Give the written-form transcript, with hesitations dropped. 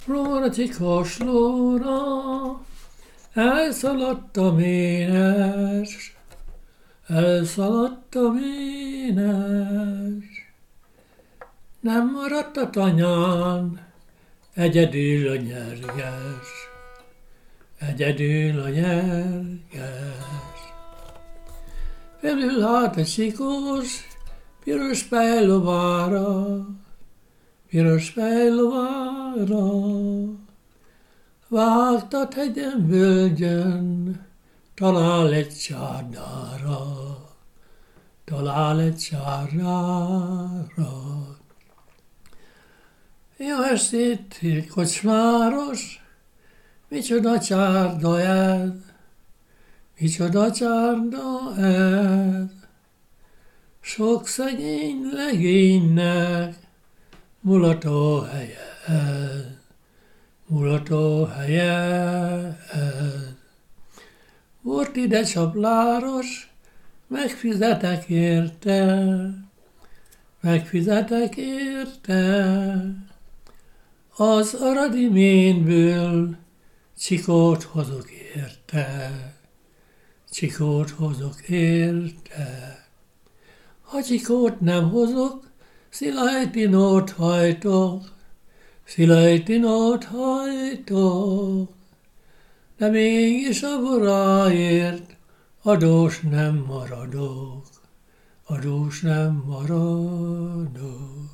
Flóratika slóra, elszaladtam énes, elszaladtam énes. Nem maradt a tanyán, egyedül a nyerges, egyedül a nyerges. Felül állt a sikós, piros pejlovára, piros pejlovára. Vágtat hegyen, völgyön, talál egy csárnára, talál egy csárnára. Jó estét, kocsmáros, micsoda csárda ez, micsoda csárda ez. Sok szegény legénynek mulató helye ez, mulató helye ez. Volt ide csapláros, megfizetek érte, megfizetek érte. Az aradi ménből csikót hozok érte, csikót hozok érte. Ha csikót nem hozok, szilajtinót hajtok, szilajtinót hajtok. De mégis a boráért adós nem maradok, adós nem maradok.